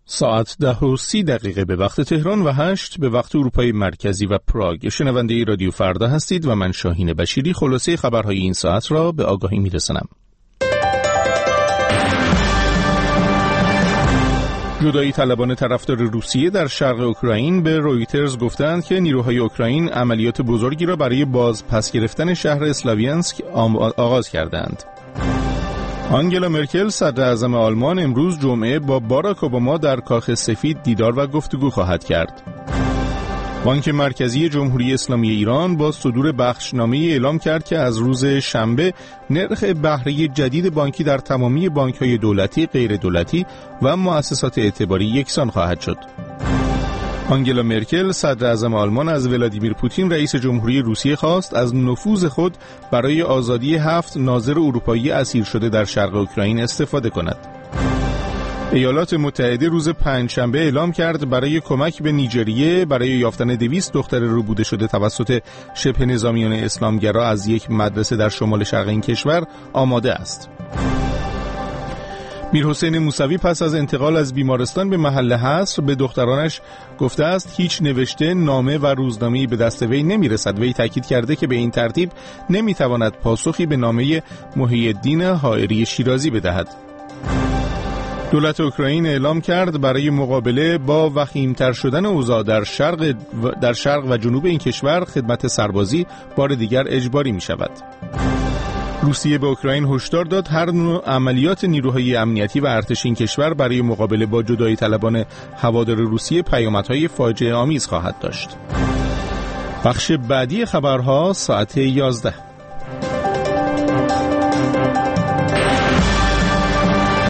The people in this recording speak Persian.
ساعت 10:30 به وقت تهران و 8 به وقت اروپای مرکزی و پراگ. شنونده رادیو فردا هستید و من شاهین بشیری خلاصه خبرهای این ساعت را به آگاهی میرسانم. جدایی طلبان طرفدار روسیه در شرق اوکراین به رویترز گفتند که نیروهای اوکراین عملیات بزرگی را برای پس گرفتن شهر اسلاویانسک آغاز کردند. آنگلا مرکل صدر اعظم آلمان امروز جمعه با باراک اوباما در کاخ سفید دیدار و گفتگو خواهد کرد. بانک مرکزی جمهوری اسلامی ایران با صدور بخشنامه اعلام کرد که از روز شنبه نرخ بهره جدید بانکی در تمامی بانک‌های دولتی، غیر دولتی و مؤسسات اعتباری یکسان خواهد شد. آنگلا مرکل صدر اعظم آلمان از ولادیمیر پوتین رئیس جمهوری روسیه خواست از نفوذ خود برای آزادی 7 ناظر اروپایی اسیر شده در شرق اوکراین استفاده کند. ایالات متحده روز پنجشنبه اعلام کرد برای کمک به نیجریه برای یافتن 200 دختر ربوده شده توسط شبه نظامیان اسلامگرا از یک مدرسه در شمال شرق این کشور آماده است. میرحسین موسوی پس از انتقال از بیمارستان به محل حصر به دخترانش گفته است هیچ نوشته، نامه و روزنامه‌ای به دست وی نمی‌رسد. وی تاکید کرده که به این ترتیب نمی‌تواند پاسخی به نامه محی الدین حائری شیرازی بدهد. دولت اوکراین اعلام کرد برای مقابله با وخیم‌تر شدن اوضاع در شرق و جنوب این کشور خدمت سربازی بار دیگر اجباری می‌شود. روسیه به اوکراین هشدار داد هر نوع عملیات نیروهای امنیتی و ارتش این کشور برای مقابله با جدایی طلبان هوادار روسیه پیامدهای فاجعه آمیز خواهد داشت. بخش بعدی خبرها ساعت 11.